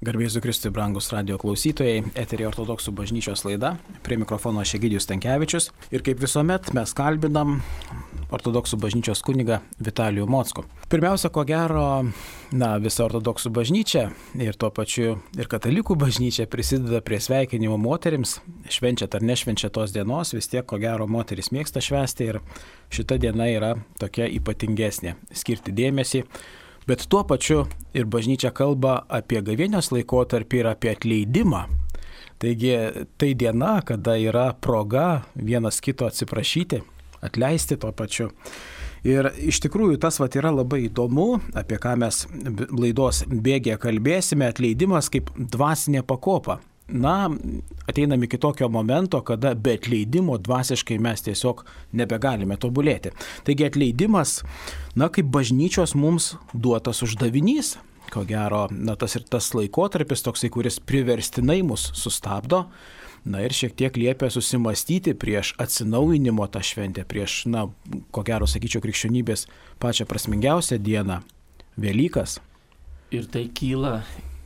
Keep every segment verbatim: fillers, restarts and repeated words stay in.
Garbė Jėzui Kristui, brangus radio klausytojai, eteryje Ortodoksų bažnyčios laida, prie mikrofono aš Egidijus Stankevičius ir kaip visuomet mes kalbinam Ortodoksų bažnyčios kunigą Vitalijų Mockų. Pirmiausia, ko gero, na, visa Ortodoksų bažnyčia ir tuo pačiu ir katalikų bažnyčia prisideda prie sveikinimo moterims, švenčiat ar nešvenčiat tos dienos, vis tiek ko gero moteris mėgsta švęsti ir šita diena yra tokia ypatingesnė, skirti dėmesį. Bet tuo pačiu ir bažnyčia kalba apie gavėnios laikotarpį ir apie atleidimą. Taigi tai diena, kada yra proga vienas kito atsiprašyti, atleisti tuo pačiu. Ir iš tikrųjų tas vat yra labai įdomu, apie ką mes laidos bėgėje kalbėsime, atleidimas kaip dvasinė pakopa. Na, ateinam iki tokio momento, kada be atleidimo dvasiškai mes tiesiog nebegalime tobulėti. Taigi atleidimas, na, kaip bažnyčios mums duotas uždavinys, ko gero, na, tas ir tas laikotarpis toksai, kuris priverstinai mus sustabdo, na ir šiek tiek liepia susimastyti prieš atsinaujinimo tą šventę, prieš, na, ko gero, sakyčiau, krikščionybės pačią prasmingiausią dieną, Velykas. Ir tai kyla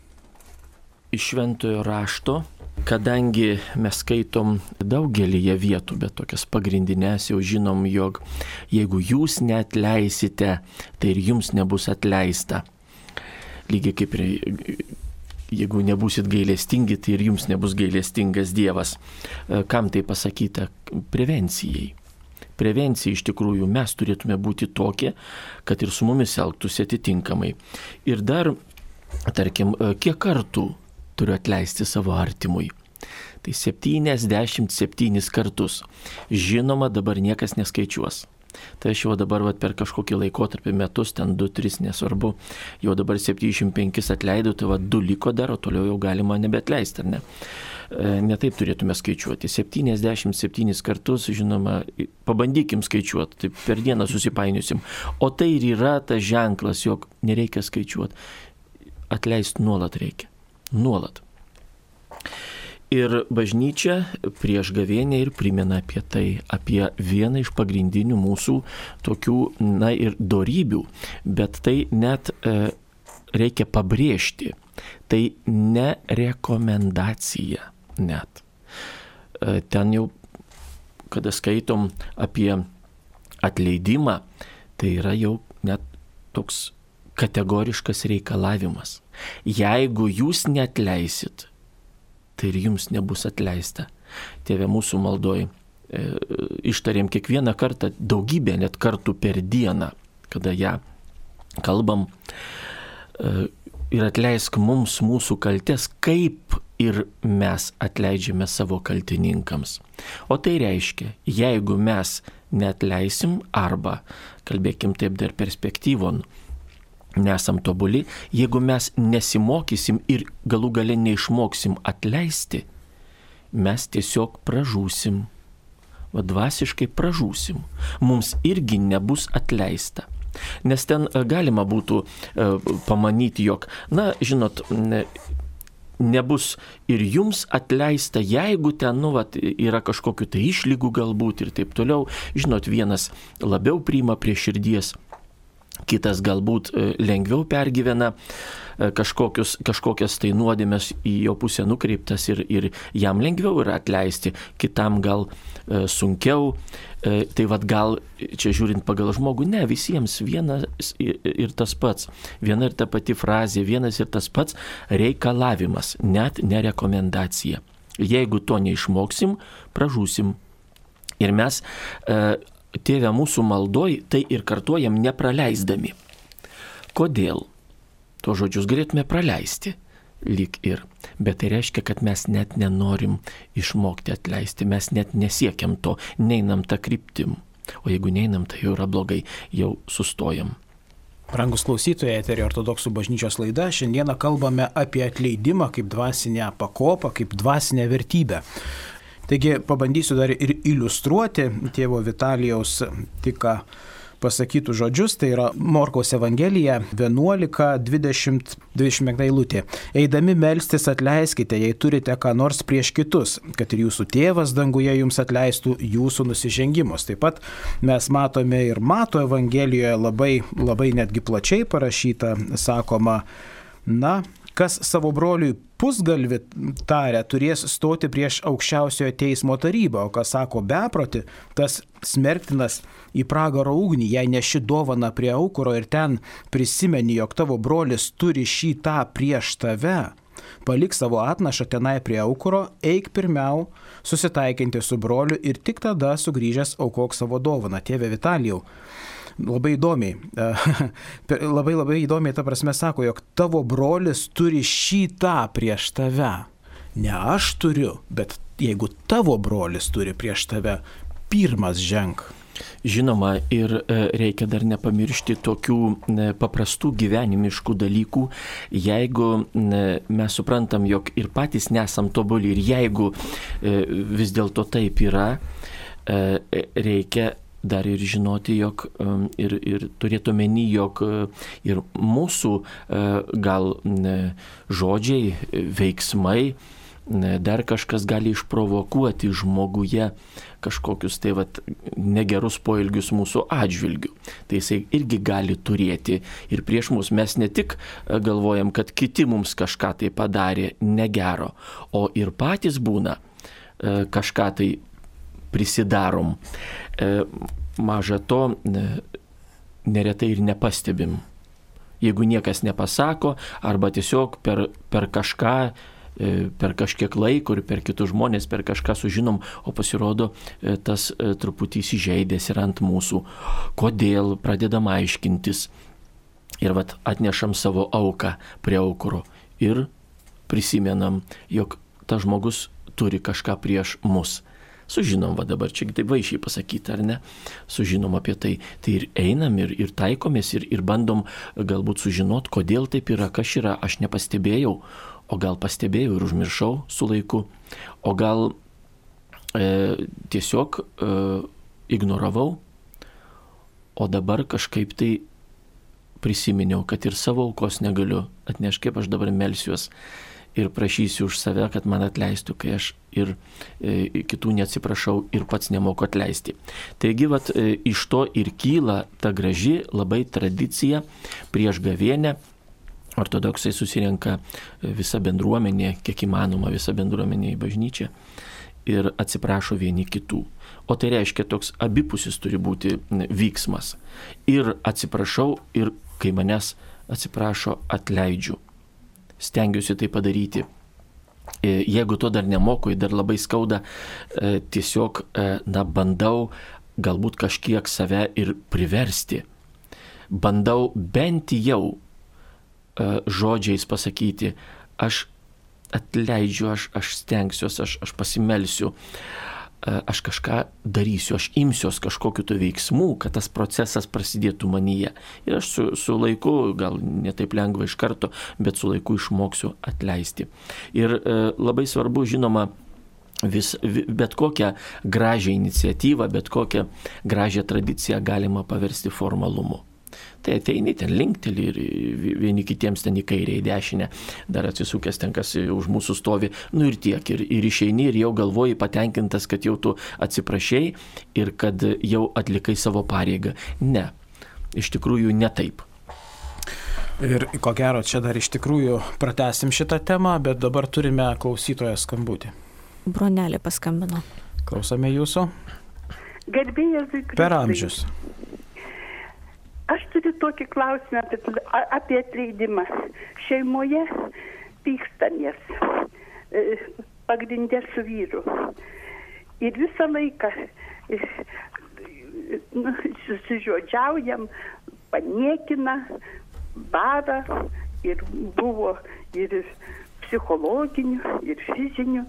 iš šventojo rašto, kadangi mes skaitom daugelyje vietų, bet tokias pagrindinės jau žinom, jog jeigu jūs neatleisite, tai ir jums nebus atleista. Lygiai kaip ir jeigu nebusit gailestingi, tai ir jums nebus gailestingas Dievas. Kam tai pasakyta? Prevencijai. Prevencija iš tikrųjų mes turėtume būti tokie, kad ir su mumis elgtųsi atitinkamai. Ir dar, tarkim, kiek kartų turiu atleisti savo artimui. Tai septyniasdešimt septynis kartus. Žinoma, dabar niekas neskaičiuos. Tai aš jau dabar vat, per kažkokį laikotarpį metus, ten du tris nesvarbu, jau dabar septyniasdešimt penkis atleidau, tai vat, du liko dar, o toliau jau galima nebeatleisti, ar ne? Ne taip turėtume skaičiuoti. septyniasdešimt septynis kartus, žinoma, pabandykim skaičiuoti, tai per dieną susipainiosim. O tai ir yra tas ženklas, jog nereikia skaičiuoti. Atleisti nuolat reikia. Nuolat. Ir bažnyčia prieš gavėnią ir primena apie tai, apie vieną iš pagrindinių mūsų tokių, na ir dorybių, bet tai net e, reikia pabrėžti, tai ne rekomendacija net. E, ten jau, kada skaitom apie atleidimą, tai yra jau net toks kategoriškas reikalavimas. Jeigu jūs neatleisit, tai ir jums nebus atleista. Tėve mūsų maldoj e, ištarėm kiekvieną kartą, daugybę net kartų per dieną, kada ją kalbam, e, ir atleisk mums mūsų kaltes, kaip ir mes atleidžiame savo kaltininkams. O tai reiškia, jeigu mes neatleisim arba, kalbėkim taip dar perspektyvon, nesam tobuli, jeigu mes nesimokysim ir galų gale neišmoksim atleisti, mes tiesiog pražūsim, va dvasiškai pražūsim, mums irgi nebus atleista. Nes ten galima būtų e, pamanyti, jog, na, žinot, ne, nebus ir jums atleista, jeigu ten, nu, vat, yra kažkokiu tai išlygų galbūt ir taip toliau. Žinot, vienas labiau priima prie širdies, kitas galbūt lengviau pergyvena kažkokius, kažkokias tai nuodėmes į jo pusę nukreiptas ir, ir jam lengviau yra atleisti, kitam gal e, sunkiau. E, tai vad gal, čia žiūrint pagal žmogų, ne, visiems vienas ir, ir tas pats, viena ir ta pati frazė, vienas ir tas pats reikalavimas, net ne rekomendacija. Jeigu to neišmoksim, pražūsim. Ir mes e, Tėve mūsų maldoj, tai ir kartuojam nepraleisdami. Kodėl? Tuos žodžius galėtume praleisti, lyg ir. Bet tai reiškia, kad mes net nenorim išmokti atleisti, mes net nesiekiam to, neinam tą kryptim. O jeigu neinam, tai jau yra blogai, jau sustojam. Brangus klausytojai, eteryje Ortodoksų bažnyčios laida, šiandieną kalbame apie atleidimą kaip dvasinę pakopą, kaip dvasinę vertybę. Taigi pabandysiu dar ir iliustruoti tėvo Vitalijaus tik pasakytų žodžius, tai yra Morkaus Evangelija vienuolika dvidešimt dvidešimt penki eilutė. Eidami melstis atleiskite, jei turite ką nors prieš kitus, kad ir jūsų tėvas danguje jums atleistų jūsų nusižengimus. Taip pat mes matome ir Mato Evangelijoje labai, labai netgi plačiai parašyta, sakoma, na, Kas savo broliui pusgalvį taria, turės stoti prieš aukščiausiojo teismo tarybą, o kas sako beproti, tas smerktinas į pragaro ugnį, jei neši dovana prie aukuro ir ten prisimeni, jog tavo brolis turi šį tą prieš tave. Palik savo atnašą tenai prie aukuro, eik pirmiau susitaikinti su broliu ir tik tada sugrįžęs aukok savo dovaną. Tėve Vitalijau, labai įdomiai, labai labai įdomiai ta prasme sako, jog tavo brolis turi šį tą prieš tave. Ne aš turiu, bet jeigu tavo brolis turi prieš tave, pirmas ženk. Žinoma, ir reikia dar nepamiršti tokių paprastų gyvenimiškų dalykų, jeigu mes suprantam, jog ir patys nesam tobuli ir jeigu vis dėlto taip yra, reikia dar ir žinoti, jog ir, ir turėtų omeny, jog ir mūsų gal žodžiai, veiksmai, dar kažkas gali išprovokuoti žmoguje kažkokius tai vat, negerus poelgius mūsų atžvilgių. Tai jisai irgi gali turėti ir prieš mus. Mes ne tik galvojam, kad kiti mums kažką tai padarė negero, o ir patys būna kažką tai prisidarom. Maža to, neretai ir nepastebim. Jeigu niekas nepasako, arba tiesiog per, per kažką, per kažkiek laiko ir per kitus žmonės, per kažką sužinom, o pasirodo tas truputį įsižeidęs yra ant mūsų. Kodėl pradedam aiškintis ir vat atnešam savo auką prie aukuro ir prisimenam, jog tas žmogus turi kažką prieš mus. Sužinom, va dabar čia taip vaišiai pasakyti, ar ne? Sužinom apie tai. Tai ir einam ir, ir taikomės ir, ir bandom galbūt sužinot, kodėl taip yra, kas yra, aš nepastebėjau, o gal pastebėjau ir užmiršau su laiku, o gal e, tiesiog e, ignoravau, o dabar kažkaip tai prisiminiau, kad ir savo aukos negaliu atnešti, kaip aš dabar melsiuos. Ir prašysiu už save, kad man atleistų, kai aš ir e, kitų neatsiprašau ir pats nemoku atleisti. Taigi, vat, e, iš to ir kyla ta graži labai tradicija prieš gavėnią. Ortodoksai susirenka visa bendruomenė, kiek įmanoma visa bendruomenė į bažnyčią ir atsiprašo vieni kitų. O tai reiškia, toks abipusis turi būti vyksmas. Ir atsiprašau, ir kai manęs atsiprašo, atleidžiu. Stengiuosi tai padaryti. Jeigu to dar nemoku, dar labai skauda, tiesiog, na, bandau galbūt kažkiek save ir priversti. Bandau bent jau žodžiais pasakyti, aš atleidžiu, aš, aš stengsiuos, aš, aš pasimelsiu, aš kažką darysiu, aš imsiuos kažkokiu to veiksmų, kad tas procesas prasidėtų manyje. Ir aš su, su laiku, gal ne taip lengva iš karto, bet su laiku išmoksiu atleisti. Ir e, labai svarbu, žinoma, vis, bet kokią gražią iniciatyvą, bet kokią gražią tradiciją galima paversti formalumu. Tai ateini ten linkteli ir vieni kitiems ten į kairę, į dešinę, dar atsisukęs ten kas už mūsų stovi, nu ir tiek, ir, ir išeini ir jau galvoji patenkintas, kad jau tu atsiprašei ir kad jau atlikai savo pareigą. Ne, iš tikrųjų ne taip. Ir ko gero, čia dar iš tikrųjų pratęsim šitą temą, bet dabar turime klausytoją skambutį. Bronelė paskambino. Klausome jūsų. Garbėjas Kristai. Per amžius. Aš turiu tokį klausimą apie, apie atleidimą. Šeimoje pykstamės, pagrindė su vyru. Ir visą laiką nu, susižodžiaujam, paniekina, bara ir buvo ir psichologinių, ir fizinių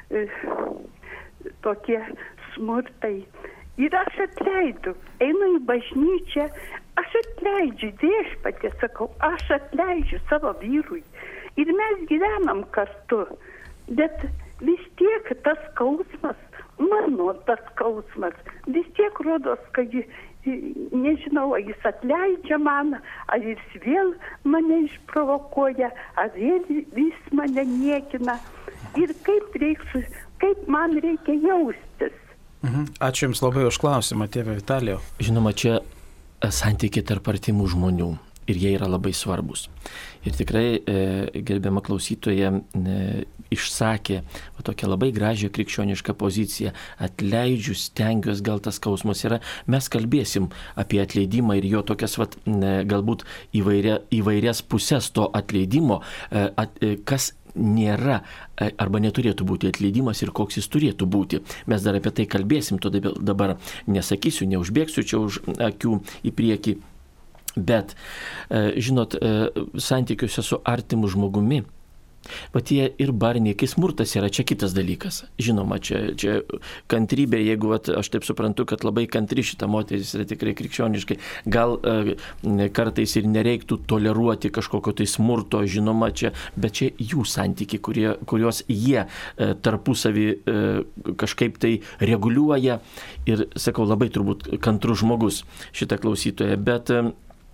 tokie smurtai. Ir aš atleidu, einu į bažnyčią, aš atleidžiu, viešpatie, sakau, aš atleidžiu savo vyrui. Ir mes gyvenam kartu, bet vis tiek tas skausmas, mano tas skausmas, vis tiek rodos, kad nežinau, ar jis atleidžia man, ar jis vėl mane išprovokuoja, ar vėl vis mane niekina. Ir kaip, reiks, kaip man reikia jaustis. Ačiū Jums labai už klausimą, tėve Vitalijau. Žinoma, čia santykiai tarp artimų žmonių. ir jie yra labai svarbus. Ir tikrai e, gerbiama klausytoja e, išsakė va, tokią labai gražią krikščionišką poziciją. Atleidžiu, stengiuosi, gal tas skausmas yra. Mes kalbėsim apie atleidimą ir jo tokias va, e, galbūt įvairia, įvairias pusės to atleidimo, e, at, e, kas nėra e, arba neturėtų būti atleidimas ir koks jis turėtų būti. Mes dar apie tai kalbėsim, todėl dabar nesakysiu, neužbėgsiu čia už akių į priekį. Bet, žinot, santykiuose su artimu žmogumi, bet jie ir barniai, kai smurtas yra, čia kitas dalykas. Žinoma, čia, čia kantrybė, jeigu vat, aš taip suprantu, kad labai kantri šita moteris yra tikrai krikščioniškai, gal e, kartais ir nereiktų toleruoti kažkokio tai smurto, žinoma, čia, bet čia jų santykiai, kurie, kurios jie e, tarpusavį e, kažkaip tai reguliuoja ir, sakau, labai turbūt kantrus žmogus šitą klausytoją, bet e,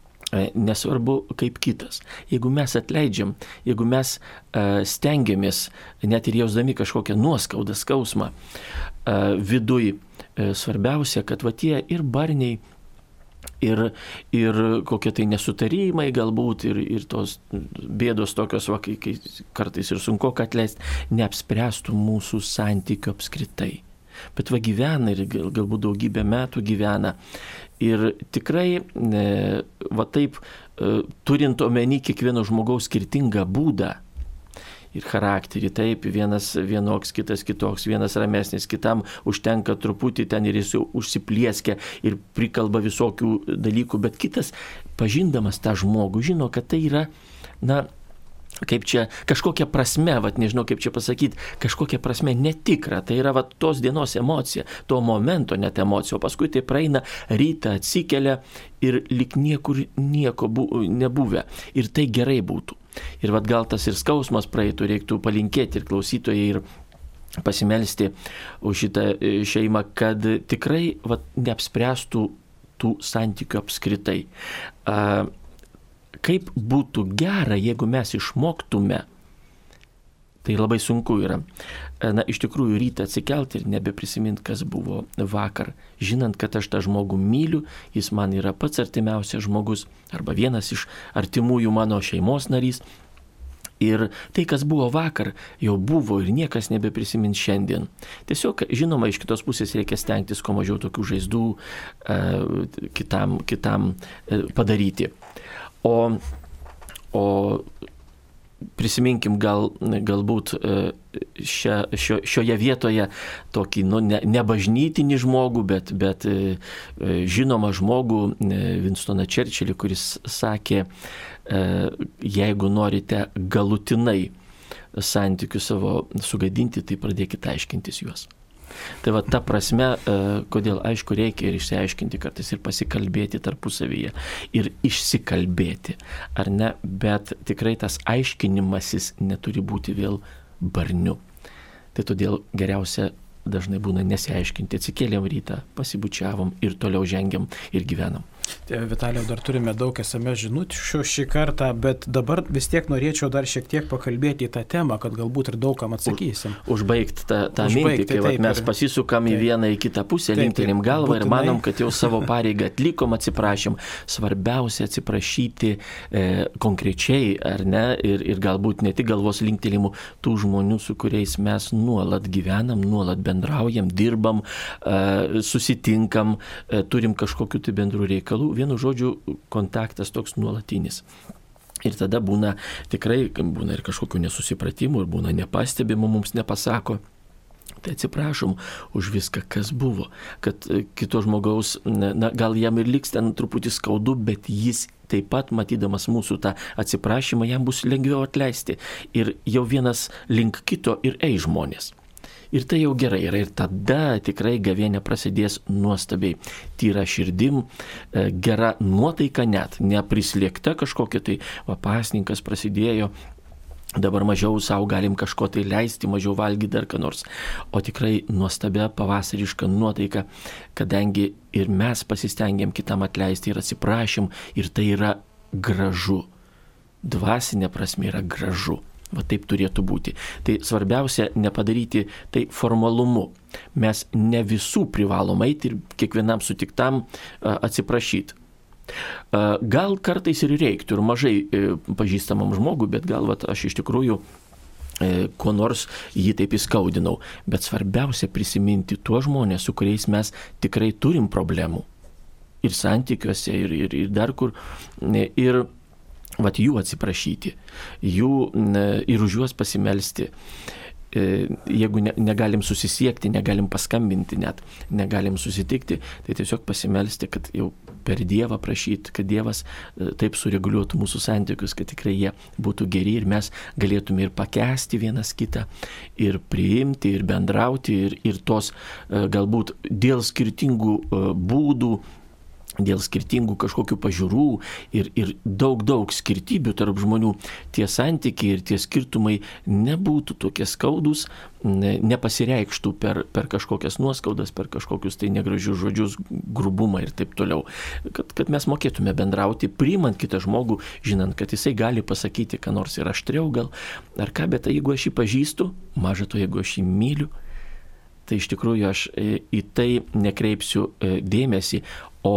nesvarbu kaip kitas. Jeigu mes atleidžiam, jeigu mes uh, stengiamės, net ir jausdami kažkokią nuoskaudą, skausmą, uh, viduj, uh, svarbiausia, kad va tie ir barniai, ir, ir kokie tai nesutarimai galbūt, ir, ir tos bėdos tokios, va, kai, kai kartais ir sunku atleisti, neapspręstų mūsų santykių apskritai. Bet va gyvena ir gal, galbūt daugybę metų gyvena. Ir tikrai, va taip, turint omeny kiekvieno žmogaus skirtingą būdą ir charakterį, taip, vienas vienoks, kitas kitoks, vienas ramesnis, kitam užtenka truputį ten ir jis užsiplieskia ir prikalba visokių dalykų, bet kitas, pažindamas tą žmogų, žino, kad tai yra, na, kaip čia, kažkokia prasme, vat, nežinau kaip čia pasakyti, kažkokia prasme netikra, tai yra vat, tos dienos emocija, to momento net emocija, o paskui tai praeina, rytą atsikelia ir lik niekur nieko bu, nebuvę. Ir tai gerai būtų. Ir vat, gal tas ir skausmas praeitų, reiktų palinkėti ir klausytojai ir pasimelsti už šitą šeimą, kad tikrai vat, neapspręstų tų santykių apskritai. Uh, Kaip būtų gera, jeigu mes išmoktume, tai labai sunku yra, na, iš tikrųjų rytą atsikelti ir nebeprisiminti, kas buvo vakar, žinant, kad aš tą žmogų myliu, jis man yra pats artimiausias žmogus, arba vienas iš artimųjų mano šeimos narys. Ir tai, kas buvo vakar, jau buvo ir niekas nebeprisimins šiandien. Tiesiog, žinoma, iš kitos pusės reikia stengtis, kuo mažiau tokių žaizdų e, kitam, kitam e, padaryti. O, o prisiminkim gal, galbūt šia, šio, šioje vietoje tokį, nu, ne, ne bažnytinį žmogų, bet, bet žinomą žmogų, Winstoną Churchillį, kuris sakė, jeigu norite galutinai santykių savo sugadinti, tai pradėkite aiškintis juos. Tai va ta prasme, kodėl aišku reikia ir išsiaiškinti kartais ir pasikalbėti tarpusavyje ir išsikalbėti, ar ne, bet tikrai tas aiškinimasis neturi būti vėl barniu. Tai todėl geriausia dažnai būna nesiaiškinti, atsikėlėm rytą, pasibučiavom ir toliau žengiam ir gyvenam. Tėve Vitalijau, dar turime daug es em es žinučių šį kartą, bet dabar vis tiek norėčiau dar šiek tiek pakalbėti į tą temą, kad galbūt ir daugam atsakysim. Už, užbaigti tą, tą mintį, kai taip, mes pasisukam taip, į vieną į kitą pusę, linktelim galvą būtinai. Ir manom, kad jau savo pareigą atlikom, atsiprašym. Svarbiausia atsiprašyti e, konkrečiai, ar ne, ir, ir galbūt ne tik galvos linktelimų tų žmonių, su kuriais mes nuolat gyvenam, nuolat bendraujam, dirbam, e, susitinkam, e, turim kažkokiu tai bendrų reikalų. Vienu žodžiu, kontaktas toks nuolatinis. Ir tada būna tikrai, būna ir kažkokių nesusipratimų, ir būna nepastebimų, mums nepasako. Tai atsiprašom už viską, kas buvo. Kad kito žmogaus, na, gal jam ir liks ten truputį skaudu, bet jis taip pat, matydamas mūsų tą atsiprašymą, jam bus lengviau atleisti. Ir jau vienas link kito ir ei žmonės. Ir tai jau gerai yra. Ir tada tikrai gavėnia prasidės nuostabiai. Tyra širdim, gera nuotaika net, neprislėgta kažkokia tai, va, pasninkas prasidėjo, dabar mažiau savo galim kažko tai leisti, mažiau valgyti dar ką nors. O tikrai nuostabia pavasariška nuotaika, kadangi ir mes pasistengiam kitam atleisti ir atsiprašym, ir tai yra gražu. Dvasinė prasme yra gražu. Va taip turėtų būti. Tai svarbiausia nepadaryti tai formalumu. Mes ne visų privalom eiti ir kiekvienam sutiktam atsiprašyti. Gal kartais ir reiktų, ir mažai pažįstamam žmogui, bet gal vat, aš iš tikrųjų ko nors jį taip įskaudinau. Bet svarbiausia prisiminti tuos žmonės, su kuriais mes tikrai turim problemų. Ir santykiuose, ir, ir, ir dar kur. Ir vat, jų atsiprašyti, jų, ir už juos pasimelsti. Jeigu ne, negalim susisiekti, negalim paskambinti net, negalim susitikti, tai tiesiog pasimelsti, kad jau per Dievą prašyti, kad Dievas taip sureguliuotų mūsų santykius, kad tikrai jie būtų geri ir mes galėtume ir pakęsti vienas kitą, ir priimti, ir bendrauti, ir, ir tos galbūt dėl skirtingų būdų, dėl skirtingų kažkokių pažiūrų ir, ir daug, daug skirtybių tarp žmonių, tie santykiai ir tie skirtumai nebūtų tokie skaudus, ne, nepasireikštų per, per kažkokias nuoskaudas, per kažkokius tai negražius žodžius, grubumą ir taip toliau. Kad, kad mes mokėtume bendrauti, priimant kitą žmogų, žinant, kad jisai gali pasakyti, ką nors ir aštriau gal, ar ką, bet jeigu aš jį pažįstu, maža to, jeigu aš jį myliu, tai iš tikrųjų aš į tai nekreipsiu dėmesį, o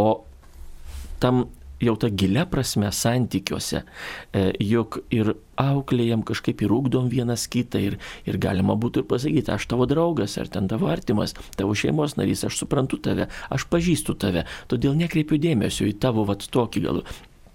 tam jau ta gilia prasme santykiuose, juk ir auklėjam kažkaip ir ugdom vienas kitą ir, ir galima būtų ir pasakyti, aš tavo draugas, ar ten tavo artimas, tavo šeimos narys, aš suprantu tave, aš pažįstu tave, todėl nekreipiu dėmesio į tavo vat tokį gal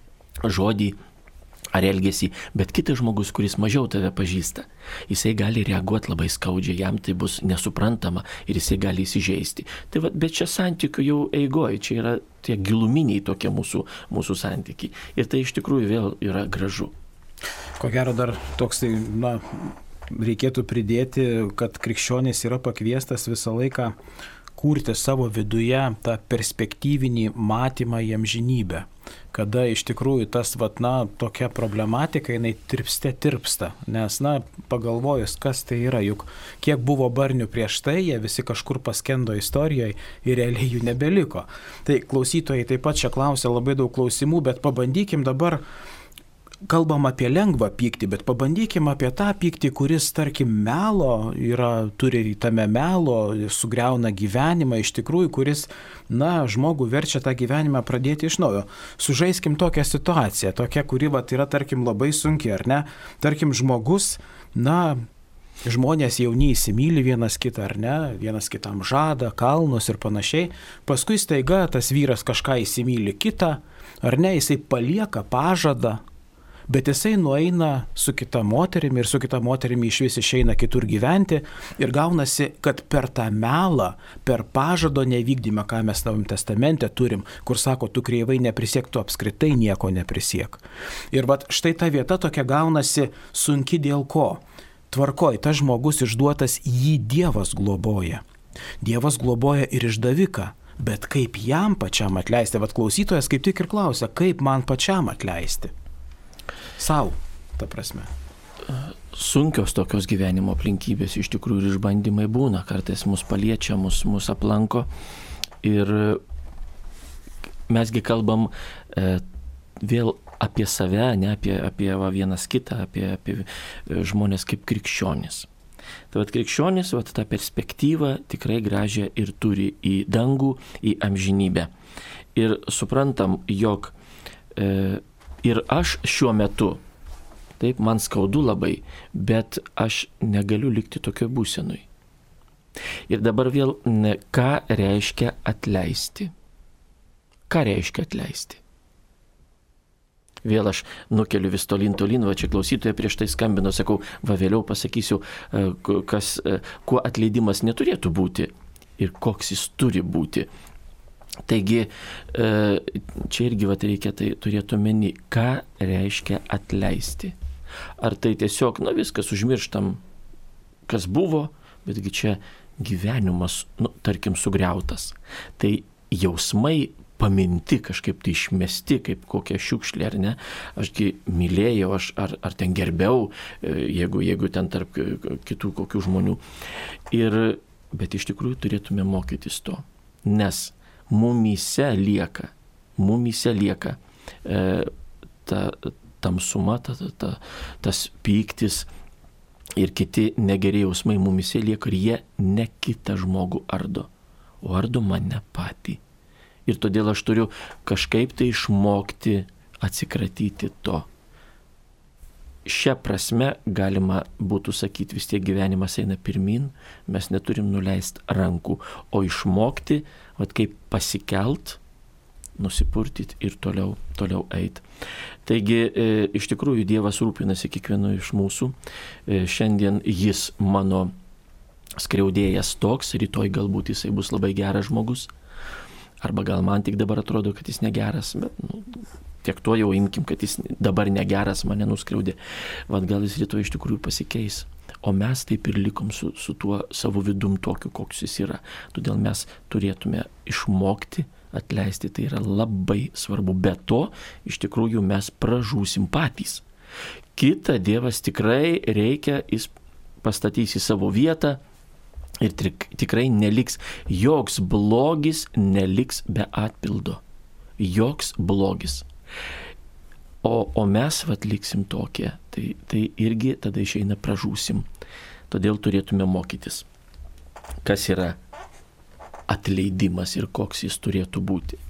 žodį ar elgesį, bet kitas žmogus, kuris mažiau tave pažįsta, jisai gali reaguoti labai skaudžiai, jam tai bus nesuprantama ir jisai gali įsižeisti. Tai va, bet čia santykių jau eigoj, čia yra tie giluminiai tokie mūsų, mūsų santykiai. Ir tai iš tikrųjų vėl yra gražu. Ko gero dar toks, tai, na, reikėtų pridėti, kad krikščionis yra pakviestas visą laiką kurti savo viduje tą perspektyvinį matymą į amžinybę. Kada iš tikrųjų tas, vat, na, tokia problematika, jinai tirpste tirpsta, nes, na, pagalvojus, kas tai yra, juk kiek buvo barnių prieš tai, jie visi kažkur paskendo istorijoje ir realiai jų nebeliko. Tai klausytojai taip pat čia klausia labai daug klausimų, bet pabandykim dabar, kalbam apie lengvą pyktį, bet pabandykim apie tą pyktį, kuris, tarkim, melo yra, turi tame melo, sugriauna gyvenimą, iš tikrųjų, kuris, na, žmogų verčia tą gyvenimą pradėti iš naujo. Sužaiskim tokią situaciją, tokia, kuri, vat, yra, tarkim, labai sunki, ar ne? Tarkim, žmogus, na, žmonės jauni įsimyli vienas kitą, ar ne? Vienas kitam žada, kalnus ir panašiai. Paskui staiga tas vyras kažką įsimyli kitą, ar ne? Jisai palieka pažadą, bet jisai nueina su kita moterimi ir su kita moterimi iš vis išeina kitur gyventi ir gaunasi, kad per tą melą, per pažado nevykdymą, ką mes Naujam testamente turim, kur sako, tu kreivai neprisiek, tu apskritai nieko neprisiek. Ir vat štai ta vieta tokia gaunasi sunki dėl ko? Tvarkoj, tas žmogus išduotas, jį Dievas globoja. Dievas globoja ir išdaviką. Bet kaip jam pačiam atleisti? Vat klausytojas kaip tik ir klausia, kaip man pačiam atleisti? Sau, ta prasme. Sunkios tokios gyvenimo aplinkybės iš tikrųjų ir išbandymai būna, kartais mus paliečia, mus, mus aplanko ir mesgi kalbam e, vėl apie save, ne apie, apie va, vienas kitą, apie, apie žmonės kaip krikščionis. Tai vat krikščionis, vat tą perspektyvą tikrai gražią ir turi į dangų, į amžinybę. Ir suprantam, jog e, ir aš šiuo metu, taip, man skaudu labai, bet aš negaliu likti tokio būsenui. Ir dabar vėl, ką reiškia atleisti? Ką reiškia atleisti? Vėl aš nukeliu vis tolin, tolin, va čia klausytoja prieš tai skambino, sakau, va vėliau pasakysiu, kas, kuo atleidimas neturėtų būti ir koks jis turi būti. Taigi, čia irgi vat, reikia tai turėti omeny, ką reiškia atleisti. Ar tai tiesiog, na viskas užmirštam, kas buvo, betgi čia gyvenimas, nu, tarkim, sugriautas. Tai jausmai paminti, kažkaip tai išmesti, kaip kokia šiukšlė, ar ne? Ašgi mylėjau, aš, ar, ar ten gerbiau, jeigu, jeigu ten tarp kitų kokių žmonių. Ir, bet iš tikrųjų turėtume mokytis to, nes mumyse lieka, mumyse lieka e, ta tamsuma, ta, ta, ta, tas pyktis ir kiti negeri jausmai mumyse lieka ir jie ne kitą žmogų ardo, o ardo mane patį. Ir todėl aš turiu kažkaip tai išmokti atsikratyti to. Šią prasme galima būtų sakyti, vis tiek gyvenimas eina pirmin, mes neturim nuleisti rankų, o išmokti, vat kaip pasikelt, nusipurtyti ir toliau, toliau eiti. Taigi, e, iš tikrųjų, Dievas rūpinasi kiekvienu iš mūsų. E, šiandien jis mano skriaudėjas toks, rytoj galbūt jisai bus labai geras žmogus. Arba gal man tik dabar atrodo, kad jis negeras, bet nu, tiek to jau imkim, kad jis dabar negeras, mane nuskriaudė. Vat gal jis rytoj iš tikrųjų pasikeis. O mes taip ir likom su, su tuo savo vidum tokiu, koks jis yra. Todėl mes turėtume išmokti atleisti, tai yra labai svarbu. Be to, iš tikrųjų mes pražūsim patys. Kita Dievas tikrai reikia, jis pastatys į savo vietą. Ir tikrai neliks, joks blogis neliks be atpildo. Joks blogis. O, o mes vat liksim tokie, tai, tai irgi tada išeina pražūsim. Todėl turėtume mokytis, kas yra atleidimas ir koks jis turėtų būti.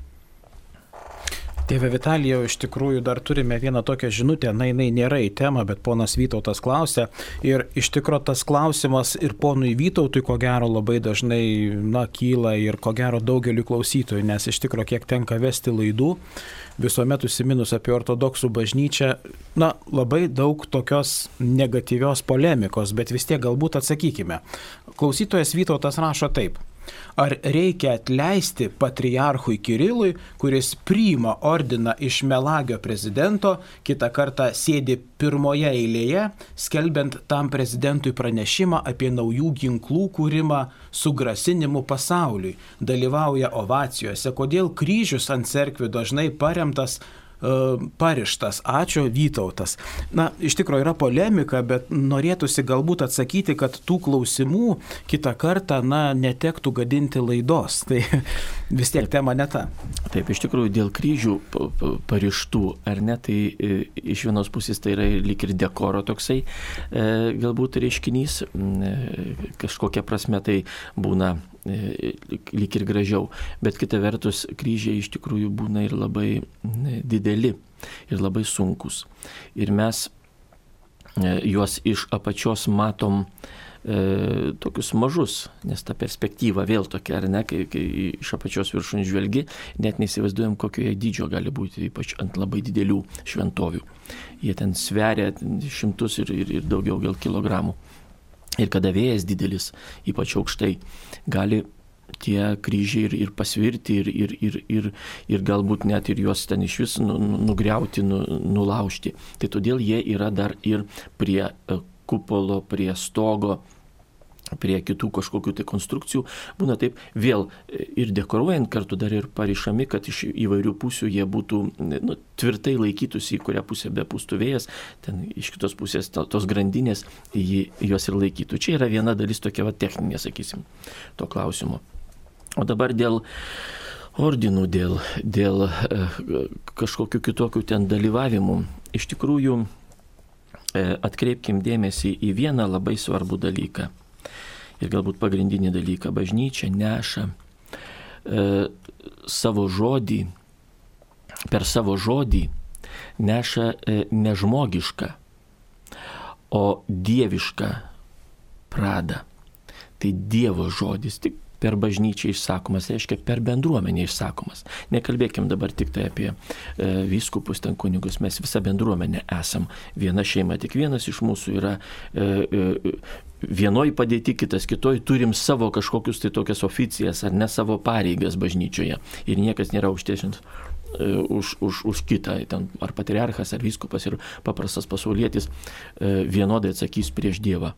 Tėve Vitalijau, iš tikrųjų dar turime vieną tokią žinutę, na jinai nėra į temą, bet ponas Vytautas klausia ir iš tikrųjų tas klausimas ir ponui Vytautui ko gero labai dažnai na, kyla ir ko gero daugeliu klausytojų, nes iš tikrųjų kiek tenka vesti laidų, visuomet užsiminus apie ortodoksų bažnyčią, na labai daug tokios negatyvios polemikos, bet vis tiek galbūt atsakykime. Klausytojas Vytautas rašo taip. Ar reikia atleisti patriarchui Kirilui, kuris priima ordiną iš melagio prezidento, kitą kartą sėdi pirmoje eilėje, skelbiant tam prezidentui pranešimą apie naujų ginklų kūrimą su grasinimu pasauliui, dalyvauja ovacijose, kodėl kryžius ant cerkvių dažnai paremtas parištas. Ačiū, Vytautas. Na, iš tikrųjų yra polemika, bet norėtųsi galbūt atsakyti, kad tų klausimų kitą kartą, na, netektų gadinti laidos. Tai vis tiek tema ne ta. Taip, iš tikrųjų, dėl kryžių parištų, ar ne, tai iš vienos pusės tai yra lyg ir dekoro toksai, galbūt reiškinys, kažkokia prasme tai būna lyg ir gražiau, bet kita vertus kryžiai iš tikrųjų būna ir labai dideli ir labai sunkus. Ir mes juos iš apačios matom e, tokius mažus, nes ta perspektyva vėl tokia, ar ne, kai, kai iš apačios viršun žvelgi, net neįsivaizduojam, kokioje dydžio gali būti, ypač ant labai didelių šventovių. Jie ten sveria šimtus ir, ir, ir daugiau gal kilogramų. Ir kada vėjas didelis, ypač aukštai, gali tie kryžiai ir, ir pasvirti ir, ir, ir, ir, ir galbūt net ir juos ten iš vis nu, nugriauti, nu, nulaužti. Tai todėl jie yra dar ir prie kupolo, prie stogo, prie kitų kažkokių tai konstrukcijų. Būna taip vėl ir dekoruojant kartu dar ir parišami, kad iš įvairių pusių jie būtų nu, tvirtai laikytųsi, į kurią pusę bepūstų vėjas, ten iš kitos pusės tos grandinės jį, juos ir laikytų. Čia yra viena dalis tokia va, techninė, sakysim, to klausimo. O dabar dėl ordinų, dėl, dėl e, kažkokių kitokių ten dalyvavimų. Iš tikrųjų, e, atkreipkim dėmesį į vieną labai svarbų dalyką. Ir galbūt pagrindinį dalyką. Bažnyčia neša e, savo žodį, per savo žodį neša e, nežmogišką, o dievišką pradą. Tai Dievo žodis, tik per bažnyčią išsakomas, reiškia per bendruomenę išsakomas. Nekalbėkim dabar tik tai apie e, vyskupus, ten kunigus, mes visa bendruomenė esam. Viena šeima, tik vienas iš mūsų yra e, e, vienoj padėti, kitas kitoj, turim savo kažkokius tai tokias oficijas ar ne savo pareigas bažnyčioje. Ir niekas nėra aukštesnis e, už, už, už kitą, ten, ar patriarchas, ar vyskupas, ir paprastas pasaulietis e, vienodai atsakys prieš Dievą.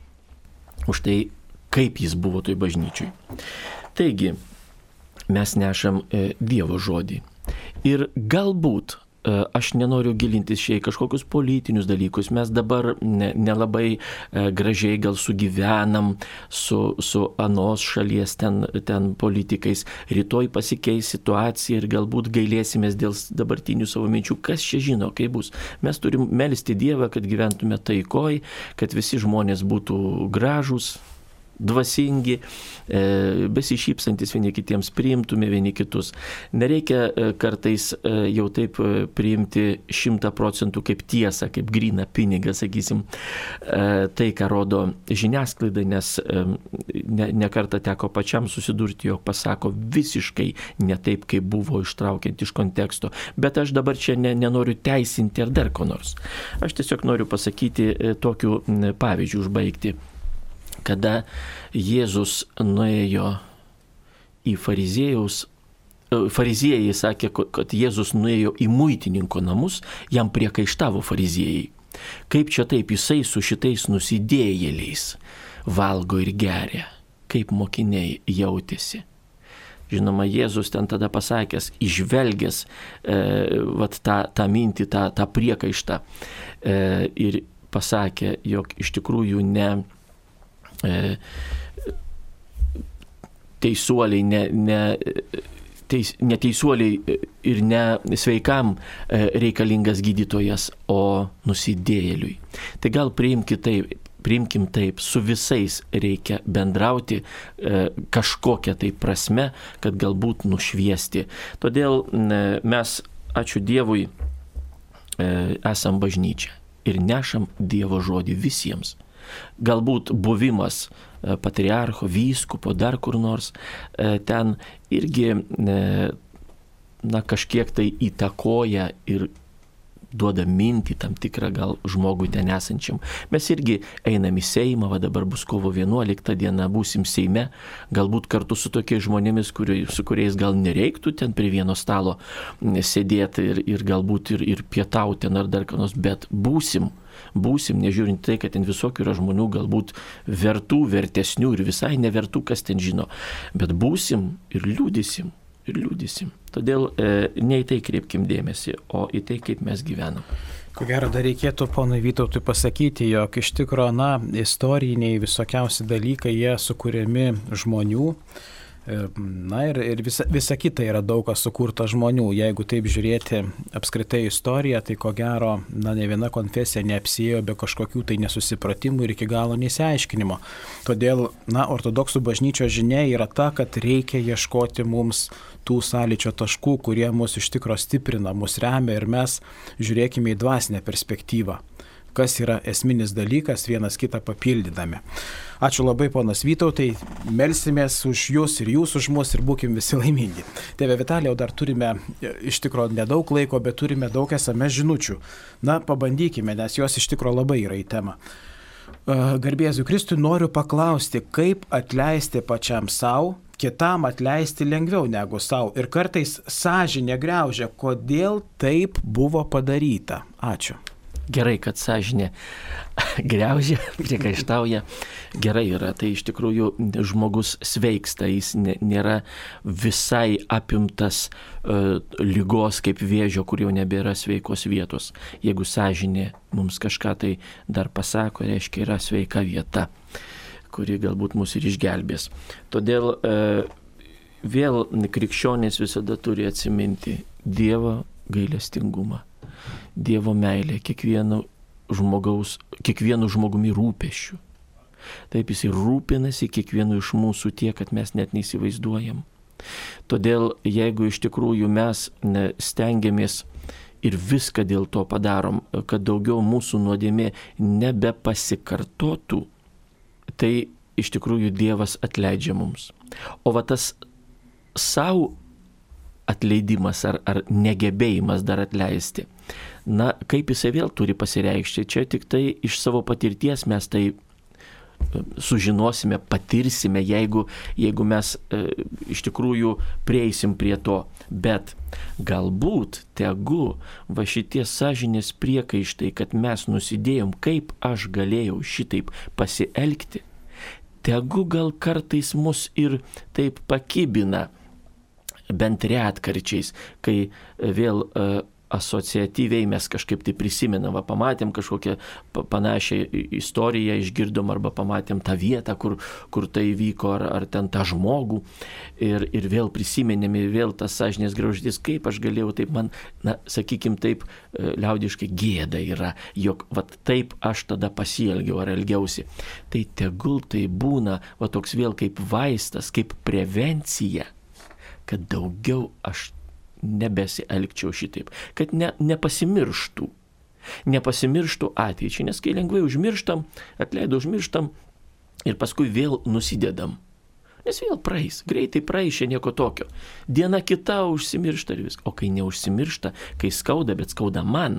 Už tai, kaip jis buvo toj bažnyčiui. Taigi, mes nešam e, Dievo žodį. Ir galbūt, e, aš nenoriu gilintis šiai kažkokius politinius dalykus, mes dabar ne, nelabai e, gražiai gal sugyvenam su, su anos šalies ten, ten politikais. Rytoj pasikeis situacija ir galbūt gailėsimės dėl dabartinių savo minčių. Kas čia žino, kaip bus? Mes turim melsti Dievą, kad gyventume taikoj, kad visi žmonės būtų gražūs. dvasingi, besišypsantis vieni kitiems, priimtume vieni kitus. Nereikia kartais jau taip priimti šimtą procentų kaip tiesą, kaip gryną pinigą, sakysim, tai, ką rodo žiniasklaida, nes ne, ne kartą teko pačiam susidurti, jog pasako visiškai ne taip, kaip buvo, ištraukiant iš konteksto. Bet aš dabar čia ne, nenoriu teisinti ar dar ko nors. Aš tiesiog noriu pasakyti tokiu pavyzdžiu, užbaigti. Kada Jėzus nuėjo į fariziejaus, fariziejai sakė, kad Jėzus nuėjo į muitininko namus, jam priekaištavo fariziejai. Kaip čia taip, jisai su šitais nusidėjėliais valgo ir geria, kaip mokiniai jautėsi. Žinoma, Jėzus ten tada pasakęs, išvelgęs e, vat, tą, tą mintį, tą, tą priekaištą e, ir pasakė, jog iš tikrųjų ne teisuoliai, ne, ne, teis, ne teisuoliai ir ne sveikam reikalingas gydytojas, o nusidėjėliui. Tai gal priimki taip, priimkim taip, su visais reikia bendrauti kažkokią tai prasme, kad galbūt nušviesti. Todėl mes, ačiū Dievui, esam bažnyčia ir nešam Dievo žodį visiems. Galbūt buvimas patriarcho, vyskupo, dar kur nors ten irgi na, kažkiek tai įtakoja ir duoda mintį tam tikrą gal žmogui ten esančiam. Mes irgi einam į Seimą, va dabar bus kovo vienuolikta diena, būsim Seime, galbūt kartu su tokiais žmonėmis, kuri, su kuriais gal nereiktų ten prie vieno stalo sėdėti ir, ir galbūt ir, ir pietauti ar dar ką nors, bet būsim. Būsim, nežiūrint tai, kad ten visokių yra žmonių, galbūt vertų, vertesnių ir visai nevertų, kas ten žino. Bet būsim ir liūdysim, ir liūdysim. Todėl e, ne į tai kreipkim dėmesį, o į tai, kaip mes gyvenam. Ko gero, dar reikėtų ponui Vytautui pasakyti, jog iš tikro, na, istoriniai visokiausi dalykai, jie sukūrėmi žmonių. Na ir, ir visa, visa kita yra daug kas sukurta žmonių. Jeigu taip žiūrėti apskritai istoriją, tai ko gero, na, ne viena konfesija neapsiėjo be kažkokių tai nesusipratimų ir iki galo nesiaiškinimo. Todėl, na, ortodoksų bažnyčios žinia yra ta, kad reikia ieškoti mums tų sąlyčio taškų, kurie mus iš tikro stiprina, mus remia ir mes žiūrėkime į dvasinę perspektyvą, kas yra esminis dalykas, vienas kitą papildydami. Ačiū labai, ponas Vytautai, melsimės už jūs ir jūs už mus ir būkim visi laimingi. Tėve Vitalijau, dar turime iš tikro nedaug laiko, bet turime daug es em es žinučių. Na, pabandykime, nes jos iš tikro labai yra į temą. Garbėsiu Kristui, noriu paklausti, kaip atleisti pačiam savo, kitam atleisti lengviau negu savo. Ir kartais sąžinė griaužia, kodėl taip buvo padaryta. Ačiū. Gerai, kad sąžinė griaužia, priekaištauja. Gerai yra, tai iš tikrųjų žmogus sveiksta, jis nėra visai apimtas uh, lygos kaip vėžio, kur jau nebėra sveikos vietos. Jeigu sąžinė mums kažką tai dar pasako, reiškia yra sveika vieta, kuri galbūt mus ir išgelbės. Todėl uh, vėl krikščionys visada turi atsiminti Dievo gailestingumą. Dievo meilė kiekvienu žmogaus, kiekvienu žmogumi rūpesčiu. Taip jis ir rūpinasi kiekvienu iš mūsų tiek, kad mes net neįsivaizduojam. Todėl jeigu iš tikrųjų mes stengiamės ir viską dėl to padarom, kad daugiau mūsų nuodėmė nebepasikartotų, tai iš tikrųjų Dievas atleidžia mums. O va tas savo atleidimas ar, ar negebėjimas dar atleisti. Na, kaip jisai vėl turi pasireikšti, čia tik tai iš savo patirties mes tai sužinosime, patirsime, jeigu, jeigu mes e, iš tikrųjų prieisim prie to. Bet galbūt tegu va šitie sąžinės priekaištai, kad mes nusidėjom, kaip aš galėjau šitaip pasielgti, tegu gal kartais mus ir taip pakibina, bent retkarčiais, kai vėl uh, asociatyviai mes kažkaip tai prisimenam, va, pamatėm kažkokią panašią istoriją, išgirdom arba pamatėm tą vietą, kur, kur tai vyko, ar, ar ten tą žmogų ir, ir vėl prisimenėm ir vėl tas sąžinės graužatis, kaip aš galėjau, taip man, na, sakykim taip, liaudiškai gėda yra, jog va taip aš tada pasielgiau ar elgiausi. Tai tegul tai būna va toks vėl kaip vaistas, kaip prevencija, kad daugiau aš nebesielgčiau šitaip, kad ne, nepasimirštų, nepasimirštų ateičiai, nes kai lengvai užmirštam, atleido užmirštam ir paskui vėl nusidedam, nes vėl praeis, greitai praeis, čia nieko tokio. Diena kita užsimiršta ir viskas, o kai neužsimiršta, kai skauda, bet skauda man,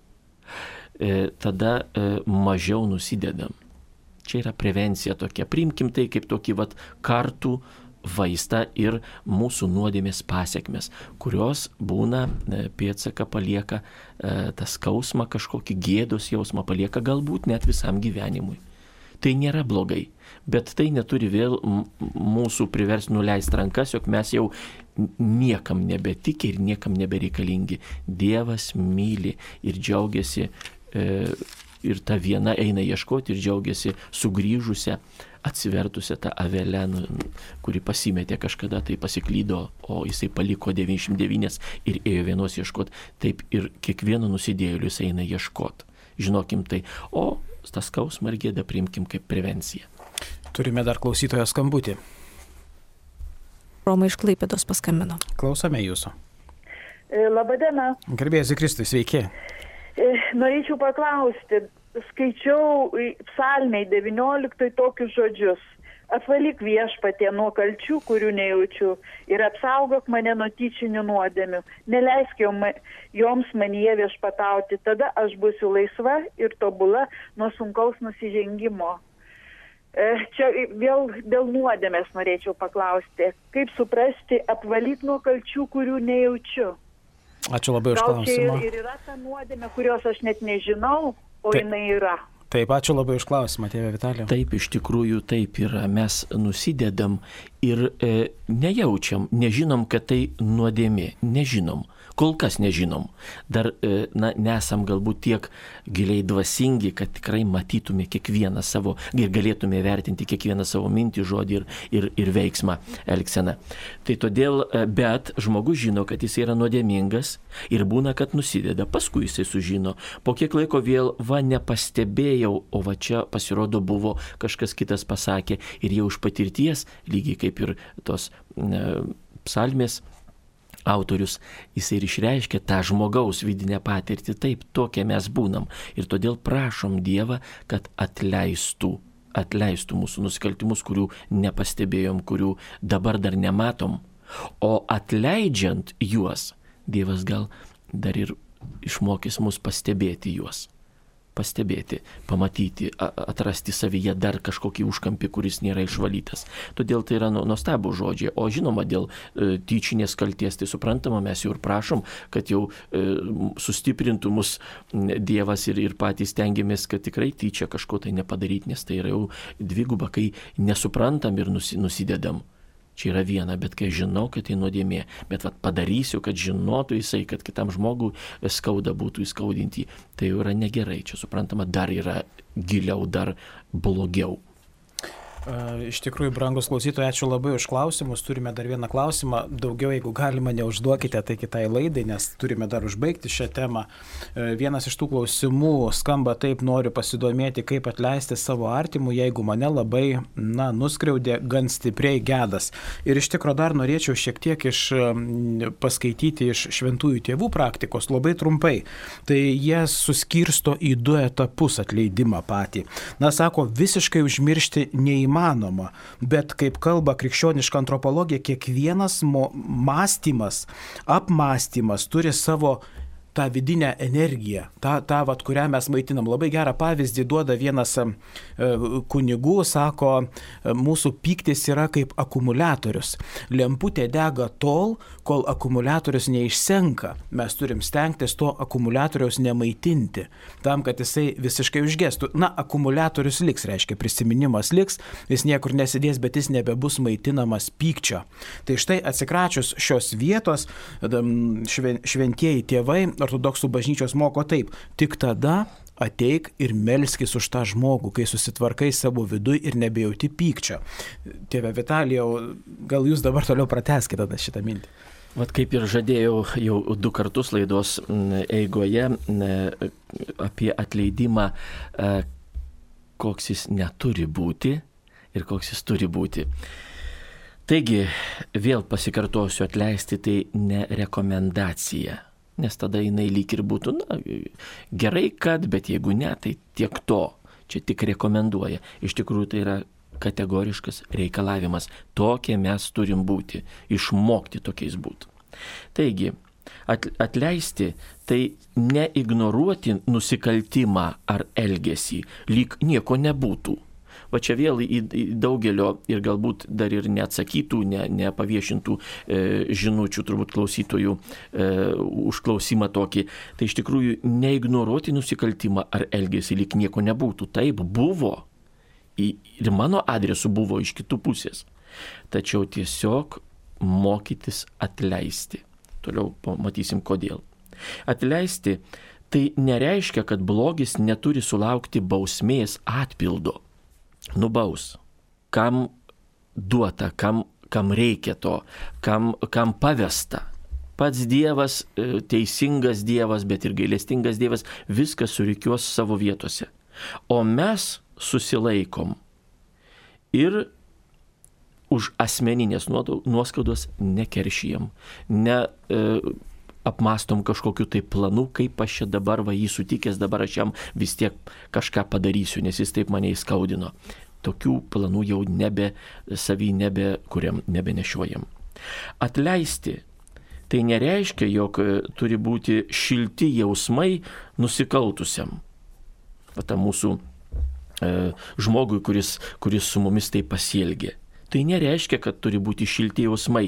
e, tada e, mažiau nusidedam. Čia yra prevencija tokia, priimkim tai kaip tokį vat kartų vaistą ir mūsų nuodėmės pasiekmes, kurios būna, pėdsaką palieka, tas skausmą kažkokį gėdos jausmą palieka galbūt net visam gyvenimui. Tai nėra blogai, bet tai neturi vėl mūsų priversti nuleisti rankas, jog mes jau niekam nebetiki ir niekam nebereikalingi. Dievas myli ir džiaugiasi e, ir ta viena eina ieškoti ir džiaugiasi sugrįžusią, atsivertusią tą avelę, kuri pasimetė kažkada, tai pasiklydo, o jisai paliko devyniasdešimt devynias ir ėjo vienos ieškoti. Taip ir kiekvieno nusidėjėlių jis eina ieškoti. Žinokim tai. O tas skausmą ir gėdą priimkim kaip prevenciją. Turime dar klausytojo skambutį. Roma iš Klaipėdos paskambino. Klausome jūsų. Labadiena. Garbėsiu Kristui, sveiki. Norėčiau paklausti, skaičiau psalmei devynioliktoj tokius žodžius. Apvalyk viešpatie nuo kalčių, kurių nejaučiu, ir apsaugok mane nuo tyčinių nuodėmių. Neleisk joms manyje viešpatauti, tada aš būsiu laisva ir tobula nuo sunkaus nusižengimo. Čia vėl dėl nuodėmės norėčiau paklausti, kaip suprasti apvalyk nuo kalčių, kurių nejaučiu. Ačiū labai už klausimą. Gal čia ir yra ta nuodėmė, kurios aš net nežinau, o Taip. jinai yra. Taip, ačiū labai už klausimą, tėve Vitalijau. Taip, iš tikrųjų taip yra. Mes nusidedam ir e, nejaučiam, nežinom, kad tai nuodėmė. Nežinom. Kol kas nežinom. Dar e, na, nesam galbūt tiek giliai dvasingi, kad tikrai matytume kiekvieną savo ir galėtume vertinti kiekvieną savo mintį, žodį ir, ir, ir veiksmą, elgseną. Tai todėl, e, bet žmogus žino, kad jis yra nuodėmingas ir būna, kad nusideda. Paskui jisai sužino. Po kiek laiko vėl, va, nepastebėjau, o va čia pasirodo buvo kažkas kitas pasakė ir jau iš patirties, lygiai kaip ir tos e, psalmės autorius, jisai ir išreiškia tą žmogaus vidinę patirtį. Taip, tokie mes būnam. Ir todėl prašom Dievą, kad atleistų, atleistų mūsų nusikaltimus, kurių nepastebėjom, kurių dabar dar nematom. O atleidžiant juos, Dievas gal dar ir išmokys mus pastebėti juos. Pastebėti, pamatyti, atrasti savyje dar kažkokį užkampį, kuris nėra išvalytas. Todėl tai yra nuostabų žodžiai. O žinoma, dėl e, tyčinės kalties, tai suprantama, mes jau ir prašom, kad jau e, sustiprintų mus Dievas ir, ir patys stengiamės, kad tikrai tyčia kažko tai nepadaryti, nes tai yra jau dviguba, kai nesuprantam ir nusi, nusidedam. Čia yra viena, bet kai žinau, kad tai nuodėmė, bet vat, padarysiu, kad žinotų jisai, kad kitam žmogui skauda būtų įskaudinti, tai jau yra negerai. Čia suprantama, dar yra giliau, dar blogiau. Iš tikrųjų, brangus klausytojai, ačiū labai už klausimus. Turime dar vieną klausimą. Daugiau, jeigu galima, neužduokite tai kitai laidai, nes turime dar užbaigti šią temą. Vienas iš tų klausimų skamba taip: noriu pasidomėti, kaip atleisti savo artimų, jeigu mane labai, na, nuskriaudė gan stipriai gedas. Ir iš tikrųjų dar norėčiau šiek tiek iš, paskaityti iš šventųjų tėvų praktikos, labai trumpai. Tai jie suskirsto į du etapus atleidimą patį. Na, sako, visiškai užmiršti neįmanoma. Įmanoma, bet kaip kalba krikščioniška antropologija, kiekvienas mo- mąstymas, apmąstymas turi savo tą vidinę energiją, tą, tą vat, kurią mes maitinam. Labai gerą pavyzdį duoda vienas e, kunigų, sako, e, mūsų pyktis yra kaip akumuliatorius. Lemputė dega tol, kol akumuliatorius neišsenka. Mes turim stengtis to akumuliatoriaus nemaitinti, tam, kad jisai visiškai užgestų. Na, akumuliatorius liks, reiškia, prisiminimas liks, jis niekur nesidės, bet jis nebebus maitinamas pykčio. Tai štai atsikračius šios vietos, šventieji tėvai ortodoksų bažnyčios moko taip: tik tada ateik ir melskis už tą žmogų, kai susitvarkai savo viduj ir nebejauti pykčio. Tėve Vitalijau, gal jūs dabar toliau pratęskite šitą mintį. Vat kaip ir žadėjau jau du kartus laidos eigoje apie atleidimą, koks jis neturi būti ir koks jis turi būti. Taigi, vėl pasikartosiu, atleisti tai ne rekomendacija. Nes tada jinai lyg ir būtų, na, gerai, kad, bet jeigu ne, tai tiek to. Čia tik rekomenduoja. Iš tikrųjų tai yra kategoriškas reikalavimas. Tokie mes turim būti, išmokti tokiais būti. Taigi, atleisti tai neignoruoti nusikaltimą ar elgesį, lyg nieko nebūtų. Va čia vėl į, į daugelio ir galbūt dar ir neatsakytų, ne, nepaviešintų e, žinučių turbūt klausytojų e, užklausimą tokį. Tai iš tikrųjų neignoruoti nusikaltimą ar elgesį, lyg nieko nebūtų. Taip buvo. Ir mano adresu buvo iš kitų pusės. Tačiau tiesiog mokytis atleisti. Toliau pamatysim kodėl. Atleisti tai nereiškia, kad blogis neturi sulaukti bausmės atpildo. Nubaus, kam duota, kam, kam reikia to, kam, kam pavesta. Pats Dievas, teisingas Dievas, bet ir gailestingas Dievas, viskas surikiuos savo vietose. O mes susilaikom ir už asmeninės nuoskaudos nekeršijam, ne e, apmastom kažkokiu tai planu, kaip aš čia dabar va jį sutikęs, dabar aš jam vis tiek kažką padarysiu, nes jis taip mane įskaudino. Tokių planų jau nebe savy nebe kuriam, nebe nešiojam. Atleisti tai nereiškia, jog turi būti šilti jausmai nusikaltusiam. Va ta mūsų e, žmogui, kuris, kuris su mumis taip pasielgė. Tai nereiškia, kad turi būti šilti jausmai.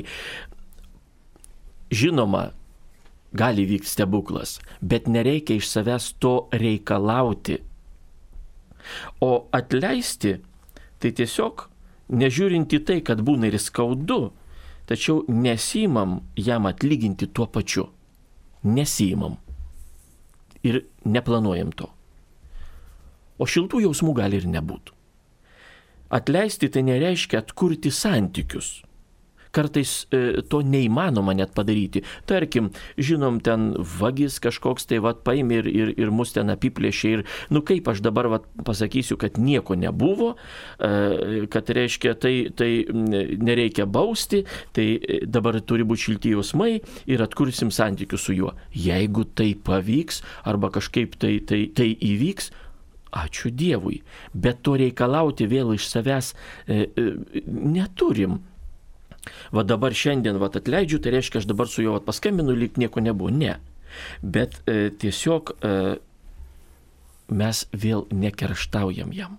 Žinoma, gali vykti stebuklas, bet nereikia iš savęs to reikalauti. O atleisti, tai tiesiog nežiūrinti tai, kad būna ir skaudu, tačiau nesimam jam atlyginti tuo pačiu. Nesimam. Ir neplanuojam to. O šiltų jausmų gali ir nebūtų. Atleisti tai nereiškia atkurti santykius. Kartais e, to neįmanoma net padaryti. Tarkim, žinom, ten vagis kažkoks tai vat paėmė ir, ir, ir mus ten apiplėšė ir, nu kaip aš dabar vat pasakysiu, kad nieko nebuvo, e, kad reiškia, tai, tai nereikia bausti, tai dabar turi būti šilti jausmai ir atkursim santykius su juo. Jeigu tai pavyks arba kažkaip tai, tai, tai įvyks, ačiū Dievui. Bet to reikalauti vėl iš savęs e, e, neturim. Va dabar šiandien va atleidžiu, tai reiškia, aš dabar su juo paskambinu, lyg nieko nebuvo. Ne. Bet e, tiesiog e, mes vėl nekerštaujam jam.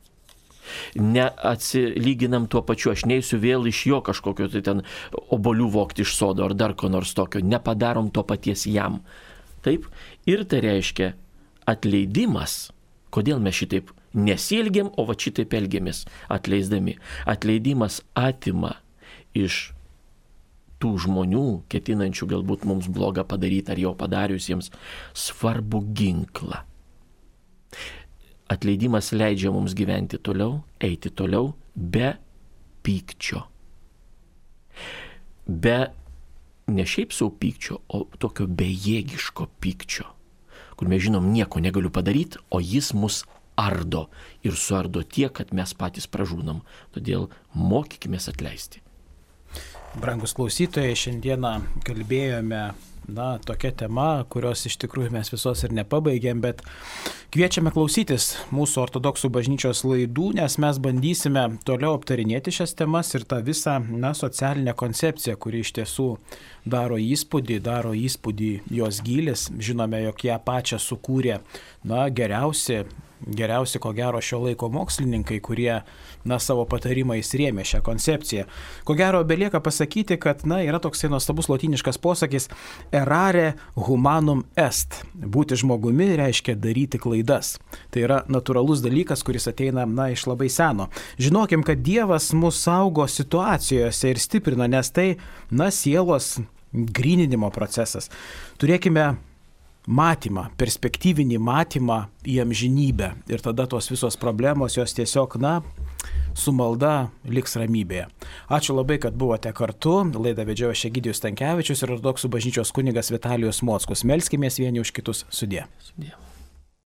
Neatsilyginam tuo pačiu, aš neisiu vėl iš jo kažkokio tai ten obolių vogti iš sodo ar dar ko nors tokio. Nepadarom to paties jam. Taip? Ir tai reiškia atleidimas. Kodėl mes šitaip nesielgiam, o va šitaip elgiamės atleisdami. Atleidimas atima iš tų žmonių, ketinančių galbūt mums blogą padaryti ar jau padariusiems, svarbų ginklą. Atleidimas leidžia mums gyventi toliau, eiti toliau, be pykčio. Be ne šiaip savo pykčio, o tokio bejėgiško pykčio, kur mes žinom, nieko negaliu padaryti, o jis mus ardo ir suardo tiek, kad mes patys pražūnam. Todėl mokykimės atleisti. Brangus klausytojai, šiandieną kalbėjome, na, tokia tema, kurios iš tikrųjų mes visos ir nepabaigėm, bet kviečiame klausytis mūsų ortodoksų bažnyčios laidų, nes mes bandysime toliau aptarinėti šias temas ir tą visą, na, socialinę koncepciją, kuri iš tiesų daro įspūdį, daro įspūdį jos gylis. Žinome, jog ją pačią sukūrė, na, geriausi, geriausi ko gero šio laiko mokslininkai, kurie, na, savo patarimais rėmė šią koncepciją. Ko gero belieka pasakyti, kad, na, yra toksai nuostabus lotyniškas posakis errare humanum est. Būti žmogumi reiškia daryti klaidas. Tai yra natūralus dalykas, kuris ateina, na, iš labai seno. Žinokim, kad Dievas mus saugo situacijose ir stiprina, nes tai, na, sielos gryninimo procesas. Turėkime matymą, perspektyvinį matymą į amžinybę. Ir tada tos visos problemos jos tiesiog, na, su malda liks ramybėje. Ačiū labai, kad buvote kartu. Laidą vedžiojo Egidijus Stankevičius ir Ortodoksų bažnyčios kunigas Vitalijus Mockus. Melskimės vieni už kitus. Sudie. Sudie.